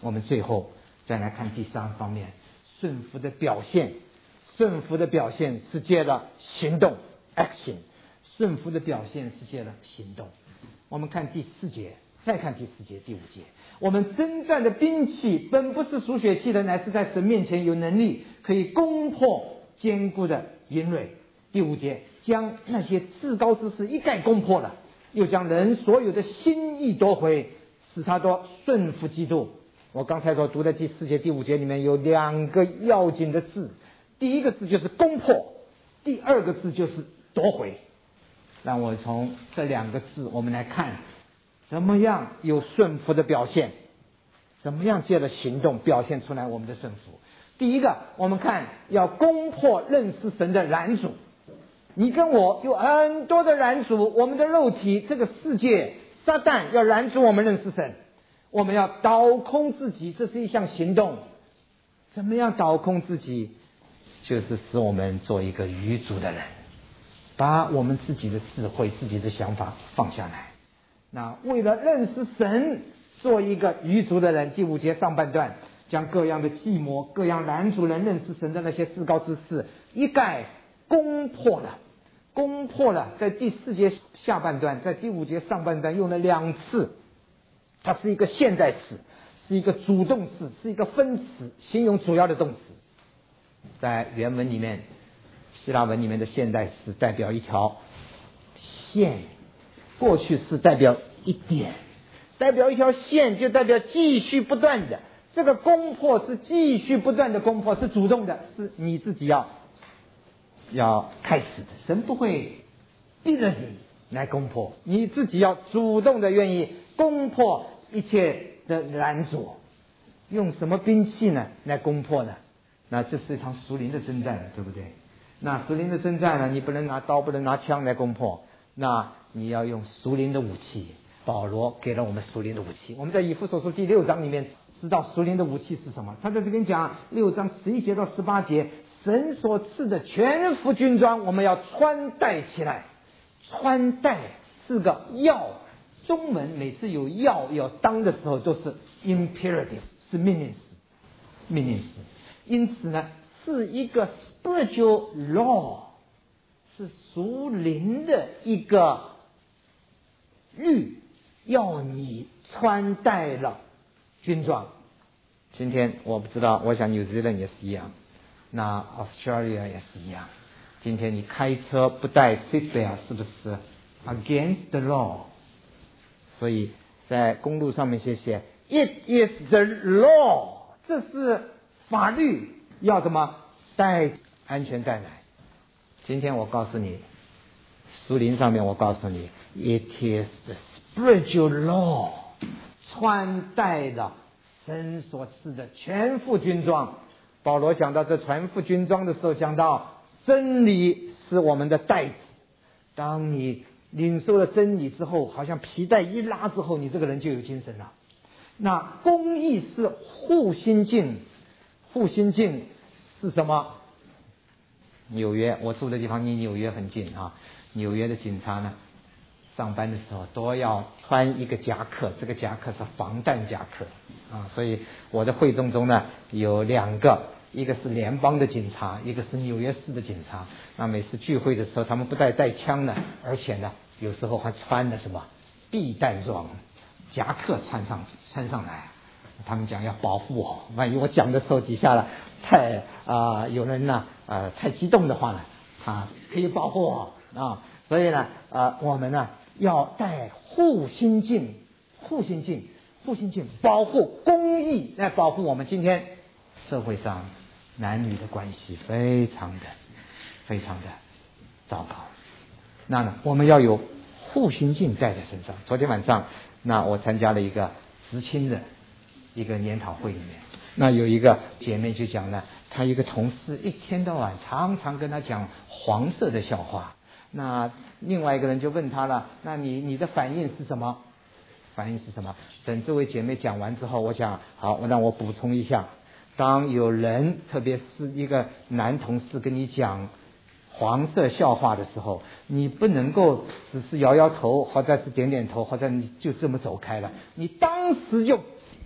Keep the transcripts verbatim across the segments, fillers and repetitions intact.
我们最后再来看第三方面，顺服的表现。顺服的表现是借了行动 action， 顺服的表现是借了行动。我们看第四节，再看第四节第五节，我们征战的兵器本不是属血气的，乃是在神面前有能力，可以攻破坚固的营垒。第五节，将那些至高之事一概攻破了，又将人所有的心意夺回，使他都顺服基督。我刚才所读的第四节第五节里面有两个要紧的字，第一个字就是攻破，第二个字就是夺回。让我从这两个字我们来看怎么样有顺服的表现，怎么样借着行动表现出来我们的顺服。第一个，我们看要攻破认识神的拦阻。你跟我有很多的拦阻，我们的肉体，这个世界，撒旦要拦阻我们认识神，我们要倒空自己，这是一项行动。怎么样倒空自己？就是使我们做一个愚拙的人，把我们自己的智慧、自己的想法放下来。那为了认识神，做一个愚拙的人。第五节上半段，将各样的计谋、各样拦阻人认识神的那些至高之事一概攻破了。攻破了，在第四节下半段，在第五节上半段用了两次，它是一个现在式，是一个主动式，是一个分词，形容主要的动词。在原文里面，希腊文里面的现代式代表一条线，过去式代表一点，代表一条线就代表继续不断的。这个攻破是继续不断的攻破，是主动的，是你自己要要开始的。神不会逼着你来攻破，你自己要主动的愿意攻破一切的拦阻。用什么兵器呢来攻破呢？那这是一场属灵的征战，对不对？那属灵的征战呢，你不能拿刀，不能拿枪来攻破，那你要用属灵的武器。保罗给了我们属灵的武器。我们在以弗所书第六章里面知道属灵的武器是什么。他在这边讲六章十一节到十八节，神所赐的全副军装我们要穿戴起来。穿戴是个要，中文每次有要要当的时候都是 imperative， 是命令式，命令式。因此呢，是一个 spiritual law， 是属灵的一个律，要你穿戴了军装。今天我不知道，我想纽西兰也是一样，那 Australia 也是一样。今天你开车不戴 seatbelt 是不是 against the law？ 所以在公路上面写写 It is the law， 这是法律，要什么？带安全带来。今天我告诉你，属灵上面我告诉你 It is the spiritual law， 穿戴了神所赐的全副军装。保罗讲到这全副军装的时候，讲到真理是我们的带子。当你领受了真理之后，好像皮带一拉之后，你这个人就有精神了。那公义是护心镜，护心镜是什么？纽约，我住的地方离纽约很近啊。纽约的警察呢，上班的时候都要穿一个夹克，这个夹克是防弹夹克啊。所以我的会众中呢有两个，一个是联邦的警察，一个是纽约市的警察。那每次聚会的时候，他们不但带枪呢，而且呢有时候还穿了什么避弹装，夹克穿上穿上来。他们讲要保护我，万一我讲的时候底下了太啊、呃、有人呢呃太激动的话呢，他可以保护我啊。所以呢呃我们呢要带护心镜，护心镜，护心镜保护公义，来保护我们。今天社会上男女的关系非常的非常的糟糕，那呢我们要有护心镜带在身上。昨天晚上那我参加了一个知青的一个研讨会里面，那有一个姐妹就讲了，她一个同事一天到晚常常跟她讲黄色的笑话。那另外一个人就问她了，那你你的反应是什么？反应是什么？等这位姐妹讲完之后，我想好，让我补充一下。当有人特别是一个男同事跟你讲黄色笑话的时候，你不能够只是摇摇头或者是点点头，或者你就这么走开了，你当时就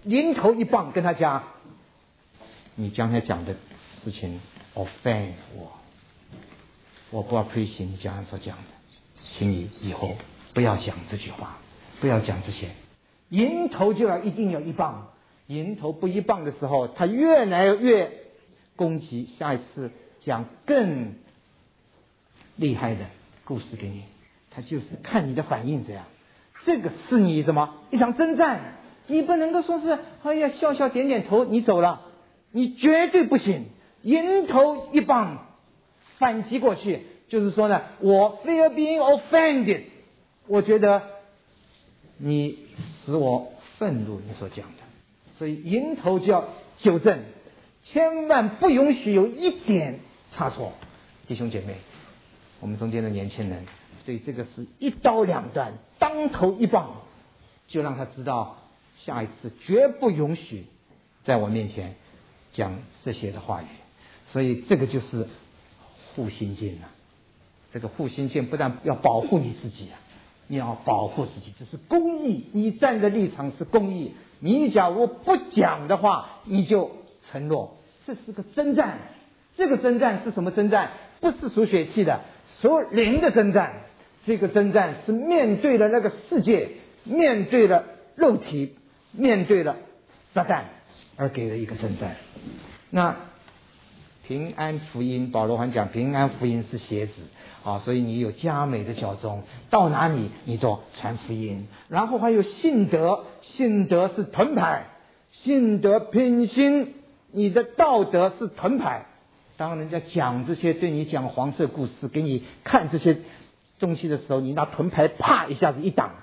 迎头一棒跟他讲，你刚才讲的事情 offend 我，我不 appreciate 你刚才所讲的，请你以后不要讲这句话，不要讲这些。迎头就要一定要一棒，迎头不一棒的时候，他越来越攻击，下一次讲更厉害的故事给你，他就是看你的反应这样。这个是你什么一场征战，你不能够说是哎呀笑笑点点头你走了，你绝对不行。迎头一棒反击过去，就是说呢，我 fear being offended， 我觉得你使我愤怒，你所讲的，所以迎头就要纠正，千万不允许有一点差错。弟兄姐妹，我们中间的年轻人对这个是一刀两断，当头一棒，就让他知道下一次绝不允许在我面前讲这些的话语。所以这个就是护心镜啊，这个护心镜不但要保护你自己啊，你要保护自己，这是公义，你站的立场是公义，你假如不讲的话，你就承诺，这是个征战。这个征战是什么征战？不是属血气的，属灵的征战。这个征战是面对了那个世界，面对了肉体，面对了撒旦而给的一个征战。那平安福音，保罗还讲平安福音是鞋子啊，所以你有佳美的脚中，到哪里你都传福音。然后还有信德，信德是盾牌，信德品行，你的道德是盾牌。当人家讲这些，对你讲黄色故事，给你看这些东西的时候，你拿盾牌啪一下子一挡，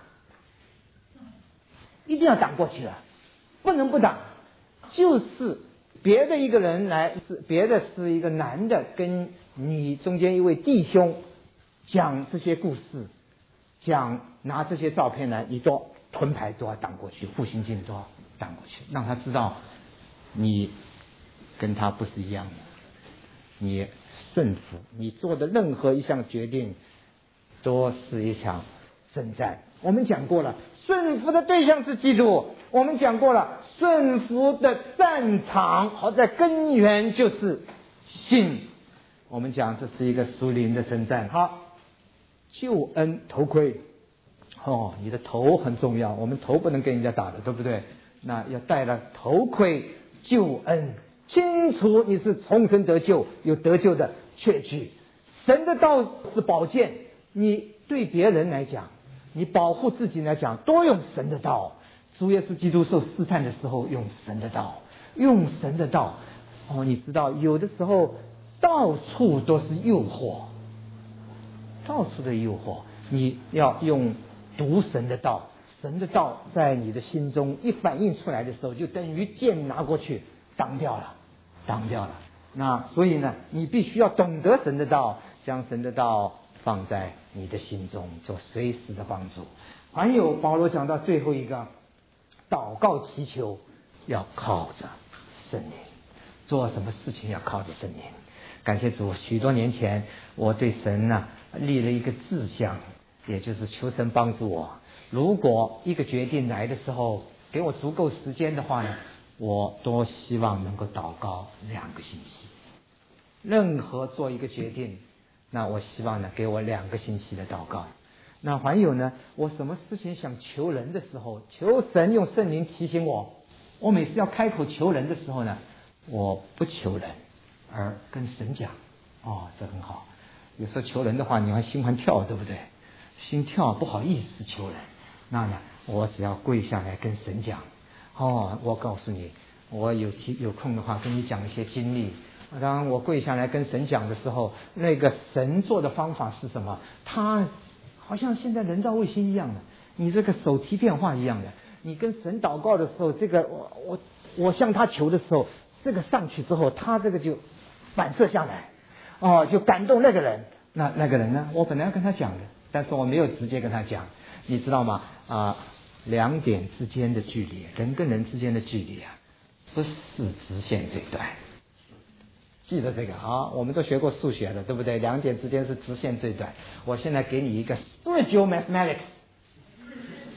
一定要挡过去了，不能不挡。就是别的一个人来，是别的是一个男的跟你中间一位弟兄讲这些故事，讲拿这些照片来，你都盾牌都要挡过去，护心镜都要挡过去，让他知道你跟他不是一样的，你顺服，你做的任何一项决定都是一场征战。我们讲过了，顺服的对象是基督，我们讲过了，顺服的战场和在根源就是信。我们讲这是一个属灵的征战。好，救恩头盔哦，你的头很重要，我们头不能跟人家打的，对不对？那要戴了头盔，救恩，清楚你是重生得救，有得救的确据。神的道是宝剑，你对别人来讲，你保护自己来讲，多用神的道。主耶稣基督受试探的时候用神的道，用神的道哦，你知道有的时候到处都是诱惑，到处的诱惑，你要用读神的道，神的道在你的心中一反映出来的时候，就等于剑拿过去挡掉了，挡掉了。那所以呢，你必须要懂得神的道，将神的道放在你的心中，做随时的帮助。还有保罗讲到最后一个，祷告祈求要靠着圣灵，做什么事情要靠着圣灵。感谢主，许多年前我对神呢、啊、立了一个志向，也就是求神帮助我，如果一个决定来的时候给我足够时间的话呢，我多希望能够祷告两个星期。任何做一个决定，那我希望呢给我两个星期的祷告。那还有呢，我什么事情想求人的时候，求神用圣灵提醒我，我每次要开口求人的时候呢，我不求人，而跟神讲。哦，这很好。有时候求人的话，你还心还跳，对不对？心跳不好意思求人，那呢，我只要跪下来跟神讲。哦，我告诉你，我有有空的话跟你讲一些经历。当我跪下来跟神讲的时候，那个神做的方法是什么？他好像现在人造卫星一样的，你这个手提电话一样的，你跟神祷告的时候，这个我我我向他求的时候，这个上去之后，他这个就反射下来，哦，就感动那个人。那那个人呢，我本来要跟他讲的，但是我没有直接跟他讲，你知道吗？啊、呃，两点之间的距离，人跟人之间的距离啊，不是直线最短。记得这个啊，我们都学过数学的，对不对？两点之间是直线最短。我现在给你一个 spiritual mathematics，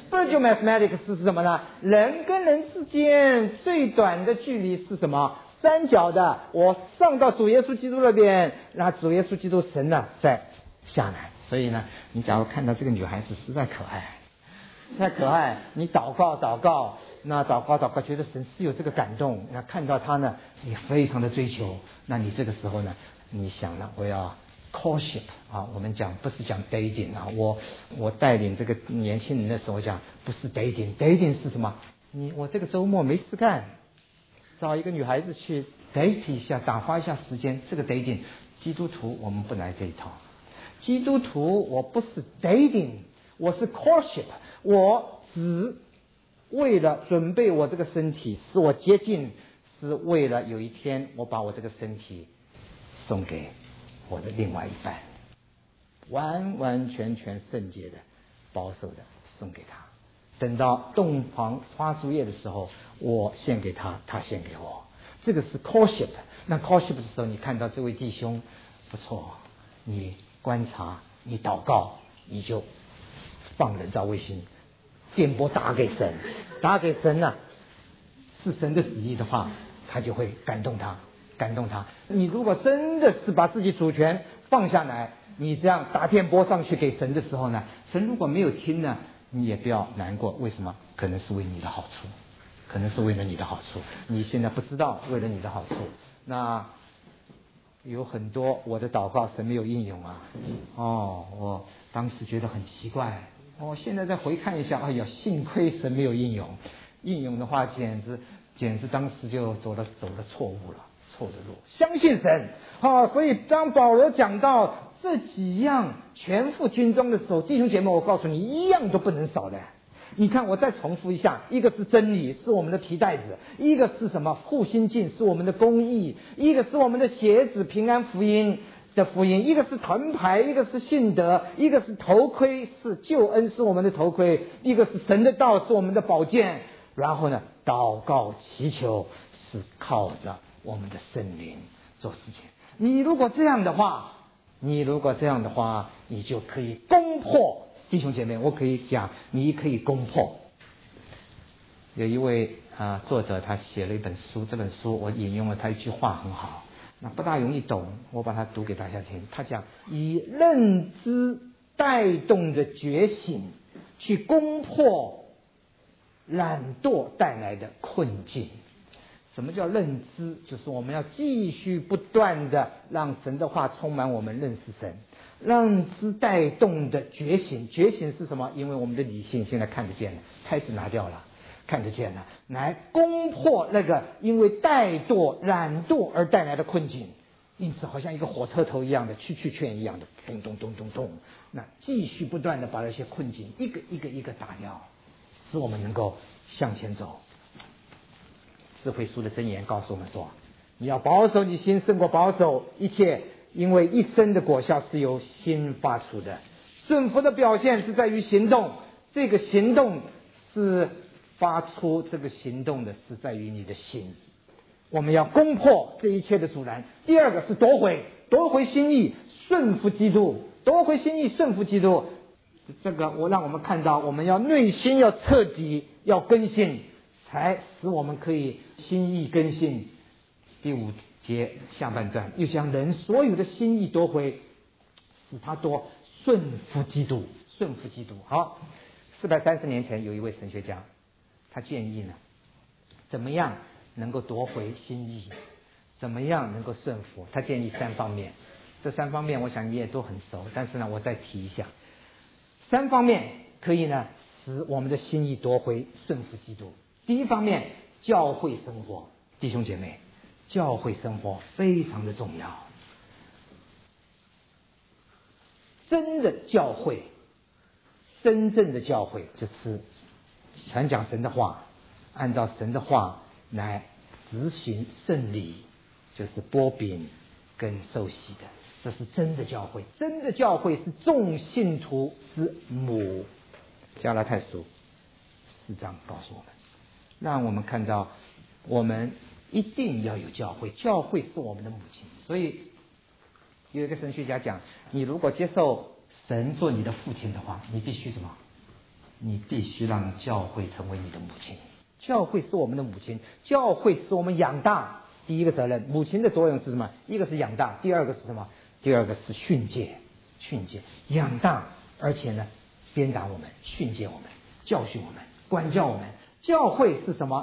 spiritual mathematics 是什么呢？人跟人之间最短的距离是什么？三角的，我上到主耶稣基督那边，那主耶稣基督神呢再下来。所以呢，你假如看到这个女孩子实在可爱，太可爱，你祷告祷告，那祷告祷告，觉得神是有这个感动，那看到她呢，你非常的追求，那你这个时候呢，你想了，我要 courtship 啊，我们讲不是讲 dating 啊，我我带领这个年轻人的时候讲不是 dating，dating 是什么？你我这个周末没事干，找一个女孩子去 date 一下，打发一下时间，这个 dating， 基督徒我们不来这一套。基督徒我不是 dating， 我是 courtship， 我只为了准备我这个身体，使我接近，是为了有一天我把我这个身体送给我的另外一半，完完全全圣洁的、保守的送给他。等到洞房花烛夜的时候，我献给他，他献给我。这个是 courtship。那 courtship 的时候，你看到这位弟兄不错，你观察，你祷告，你就放人造卫星，电波打给神，打给神呢、啊，是神的旨意的话，他就会感动他，感动他。你如果真的是把自己主权放下来，你这样打电波上去给神的时候呢，神如果没有听呢，你也不要难过。为什么？可能是为你的好处，可能是为了你的好处，你现在不知道，为了你的好处。那有很多我的祷告神没有应用啊，哦，我当时觉得很奇怪，我、哦、现在再回看一下，哎呀，幸亏神没有应用，应用的话简直简直当时就走了走了错误了，错的路。相信神啊、哦，所以当保罗讲到这几样全副军装的时候，弟兄姐妹，我告诉你，一样都不能少的。你看，我再重复一下，一个是真理，是我们的皮带子；一个是什么？护心镜，是我们的公义；一个是我们的鞋子，平安福音的福音；一个是盾牌，一个是信德；一个是头盔，是救恩，是我们的头盔；一个是神的道，是我们的宝剑。然后呢，祷告祈求是靠着我们的圣灵做事情。你如果这样的话，你如果这样的话，你就可以攻破。弟兄姐妹，我可以讲，你可以攻破。有一位啊作者，他写了一本书，这本书我引用了他一句话很好，那不大容易懂，我把它读给大家听。他讲，以认知带动的觉醒，去攻破懒惰带来的困境。什么叫认知？就是我们要继续不断的让神的话充满我们，认识神。认知带动的觉醒，觉醒是什么？因为我们的理性现在看得见了，开始拿掉了，看得见了，来攻破那个因为怠惰、懒惰而带来的困境。因此，好像一个火车头一样的，曲曲圈一样的，咚咚咚咚咚，那继续不断的把那些困境一个一个一个打掉，使我们能够向前走。智慧书的箴言告诉我们说，你要保守你心，胜过保守一切。因为一生的果效是由心发出的，顺服的表现是在于行动，这个行动是发出这个行动的是在于你的心。我们要攻破这一切的阻拦。第二个是夺回，夺回心意，顺服基督，夺回心意，顺服基督。这个我让我们看到，我们要内心要彻底要更新，才使我们可以心意更新。第五节下半段又将人所有的心意夺回，使他多顺服基督，顺服基督。好，四百三十年前有一位神学家，他建议呢，怎么样能够夺回心意，怎么样能够顺服？他建议三方面，这三方面我想你也都很熟，但是呢，我再提一下，三方面可以呢使我们的心意夺回，顺服基督。第一方面，教会生活，弟兄姐妹。教会生活非常的重要，真的教会，真正的教会就是传讲神的话，按照神的话来执行圣礼，就是擘饼跟受洗的，这是真的教会。真的教会是众信徒之母。加拉太书四章告诉我们，让我们看到我们一定要有教会，教会是我们的母亲。所以有一个神学家讲，你如果接受神做你的父亲的话，你必须什么？ 你必须让教会成为你的母亲。教会是我们的母亲，教会是我们养大第一个责任。母亲的作用是什么？一个是养大，第二个是什么？第二个是训诫，训诫养大，而且呢鞭打我们，训诫我们，教训我们，管教我们。教会是什么？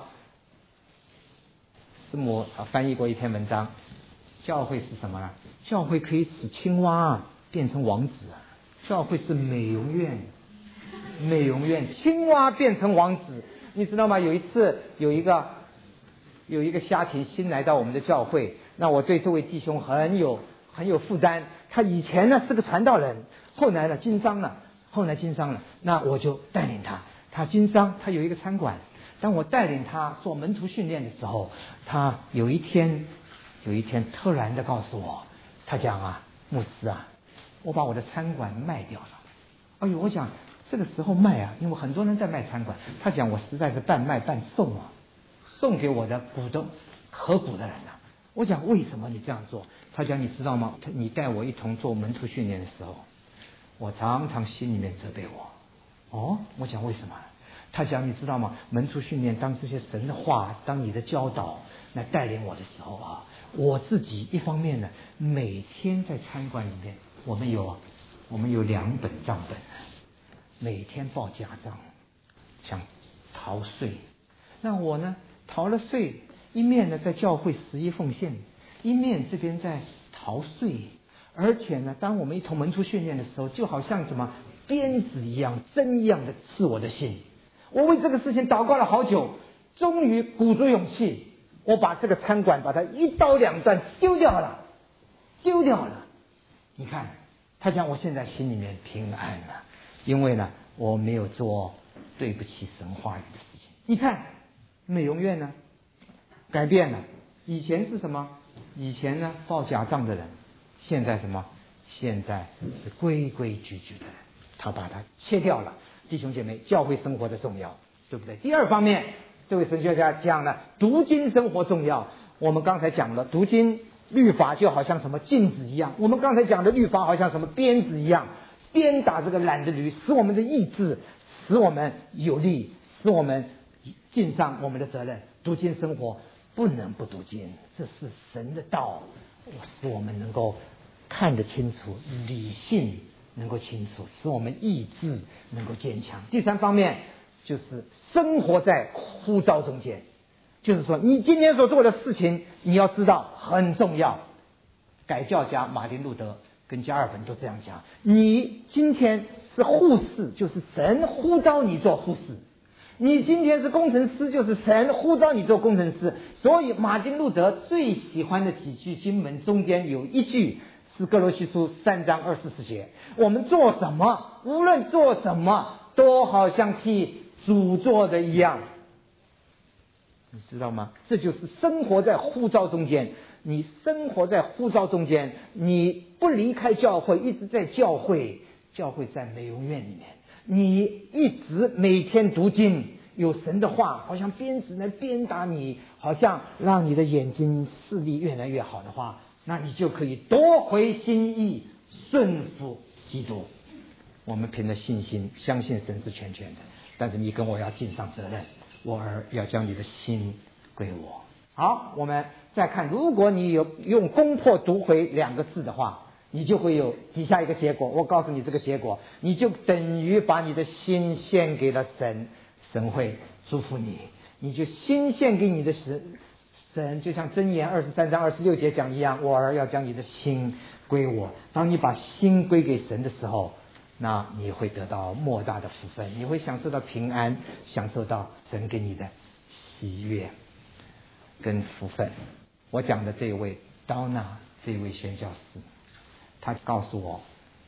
师母翻译过一篇文章，教会是什么呢？教会可以使青蛙变成王子，教会是美容院，美容院青蛙变成王子。你知道吗？有一次有一个有一个家庭新来到我们的教会，那我对这位弟兄很有很有负担。他以前呢是个传道人，后来呢经商了，后来经商了，那我就带领他。他经商，他有一个餐馆。当我带领他做门徒训练的时候，他有一天有一天突然的告诉我，他讲啊，牧师啊，我把我的餐馆卖掉了。哎呦，我讲这个时候卖啊，因为很多人在卖餐馆。他讲我实在是半卖半送啊，送给我的股东合股的人啊。我讲为什么你这样做？他讲你知道吗？你带我一同做门徒训练的时候，我常常心里面责备我。哦，我讲为什么？他讲你知道吗？门徒训练当这些神的话，当你的教导来带领我的时候啊，我自己一方面呢，每天在餐馆里面，我们有我们有两本账本，每天报家账，想逃税。那我呢，逃了税，一面呢在教会十一奉献，一面这边在逃税。而且呢，当我们一同门徒训练的时候，就好像什么鞭子一样、针一样的刺我的心。我为这个事情祷告了好久，终于鼓足勇气，我把这个餐馆把它一刀两断丢掉了，丢掉了。你看，他讲我现在心里面平安了，因为呢我没有做对不起神话语的事情。你看美容院呢改变了，以前是什么？以前呢报假账的人，现在什么？现在是规规矩矩的人，他把它切掉了。弟兄姐妹，教会生活的重要，对不对？第二方面，这位神学家讲了读经生活重要。我们刚才讲了，读经律法就好像什么镜子一样，我们刚才讲的律法好像什么鞭子一样，鞭打这个懒的驴，使我们的意志，使我们有力，使我们尽上我们的责任。读经生活不能不读经，这是神的道，使我们能够看得清楚，理性能够清楚，使我们意志能够坚强。第三方面就是生活在呼召中间，就是说你今天所做的事情，你要知道很重要。改教家马丁路德跟加尔文都这样讲，你今天是护士，就是神呼召你做护士；你今天是工程师，就是神呼召你做工程师。所以马丁路德最喜欢的几句经文中间有一句是哥罗西书三章二十四节，我们做什么，无论做什么，都好像替主做的一样。你知道吗？这就是生活在呼召中间。你生活在呼召中间，你不离开教会，一直在教会，教会在美容院里面，你一直每天读经，有神的话好像鞭子来鞭打你，好像让你的眼睛视力越来越好的话，那你就可以夺回心意，顺服基督。我们凭着信心相信神是全权的，但是你跟我要尽上责任，我儿要将你的心归我。好，我们再看，如果你有用攻破读回两个字的话，你就会有底下一个结果。我告诉你这个结果，你就等于把你的心献给了神，神会祝福你。你就心献给你的神，神就像箴言二十三章二十六节讲一样，我儿要将你的心归我。当你把心归给神的时候，那你会得到莫大的福分，你会享受到平安，享受到神给你的喜悦跟福分。我讲的这位刀纳，这位宣教士，他告诉我，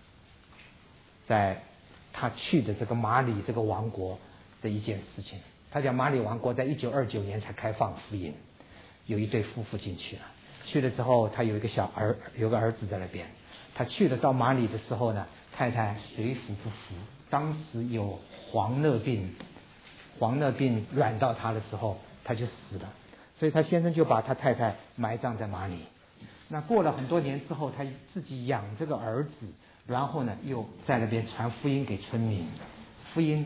在他去的这个马里这个王国的一件事情。他讲马里王国在一九二九年才开放福音，有一对夫妇进去了，去了之后他有一个小儿，有个儿子在那边。他去了到马里的时候呢，太太水土不服，当时有黄热病，黄热病软到他的时候他就死了，所以他先生就把他太太埋葬在马里。那过了很多年之后，他自己养这个儿子，然后呢又在那边传福音给村民，福音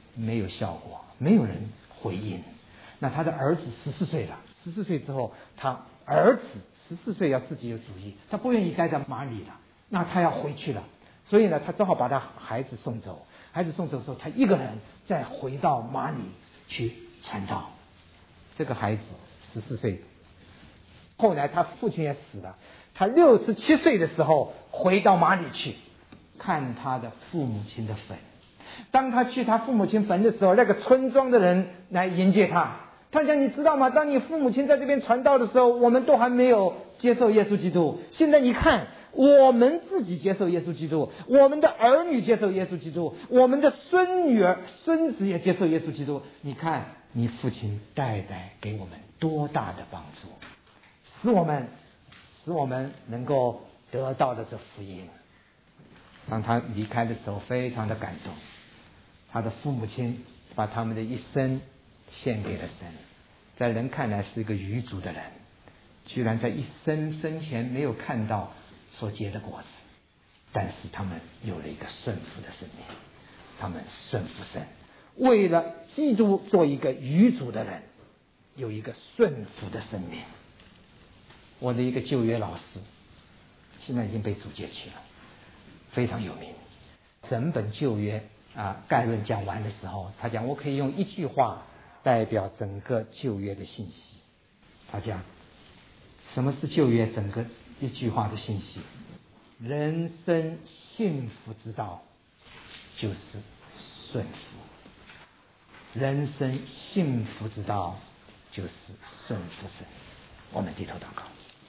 没有效果，没有人回应。那他的儿子十四岁了，十四岁之后，他儿子十四岁要自己有主意，他不愿意待在马里了，那他要回去了，所以呢，他只好把他孩子送走。孩子送走之后，他一个人再回到马里去传道。这个孩子十四岁，后来他父亲也死了，他六十七岁的时候回到马里去看他的父母亲的坟。当他去他父母亲坟的时候，那个村庄的人来迎接他。他讲，你知道吗？当你父母亲在这边传道的时候，我们都还没有接受耶稣基督。现在你看，我们自己接受耶稣基督，我们的儿女接受耶稣基督，我们的孙女儿、孙子也接受耶稣基督。你看，你父亲代代给我们多大的帮助，使我们使我们能够得到了这福音。当他离开的时候，非常的感动。他的父母亲把他们的一生献给了神，在人看来是一个愚拙的人，居然在一生生前没有看到所结的果子，但是他们有了一个顺服的生命，他们顺服神，为了基督做一个愚拙的人，有一个顺服的生命。我的一个旧约老师现在已经被主接去了，非常有名。整本旧约啊概论讲完的时候，他讲，我可以用一句话代表整个旧约的信息。他讲，什么是旧约整个一句话的信息？人生幸福之道就是顺服，人生幸福之道就是顺服神。我们低头祷告。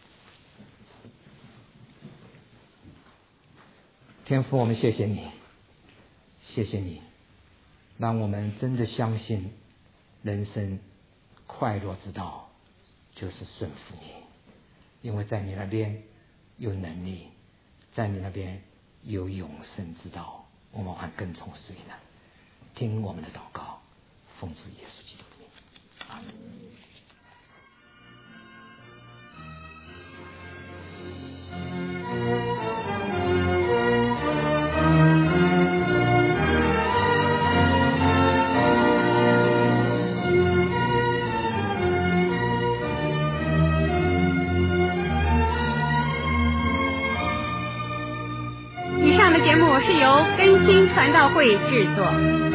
天父，我们谢谢你，谢谢你，让我们真的相信人生快乐之道就是顺服你，因为在你那边有能力，在你那边有永生之道，我们还跟从谁呢？听我们的祷告，奉主耶稣基督的名，阿门。 以上的节目是由更新传道会制作。